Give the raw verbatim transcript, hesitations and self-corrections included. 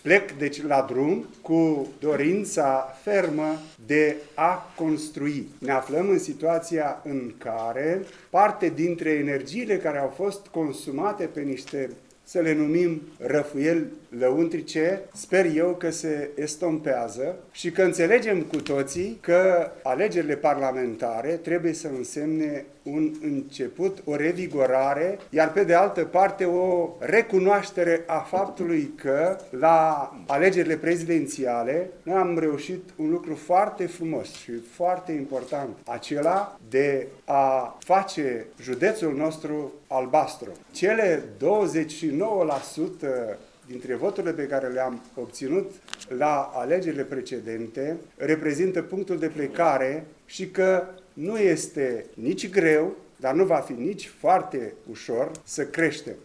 Plec deci la drum cu dorința fermă de a construi. Ne aflăm în situația în care parte dintre energiile care au fost consumate pe niște, să le numim, răfuieli lăuntrice, sper eu că se estompează și că înțelegem cu toții că alegerile parlamentare trebuie să însemne un început, o revigorare, iar pe de altă parte o recunoaștere a faptului că la alegerile prezidențiale noi am reușit un lucru foarte frumos și foarte important, acela de a face județul nostru albastru. Cele douăzeci și nouă la sută dintre voturile pe care le-am obținut la alegerile precedente reprezintă punctul de plecare și că nu este nici greu, dar nu va fi nici foarte ușor să creștem.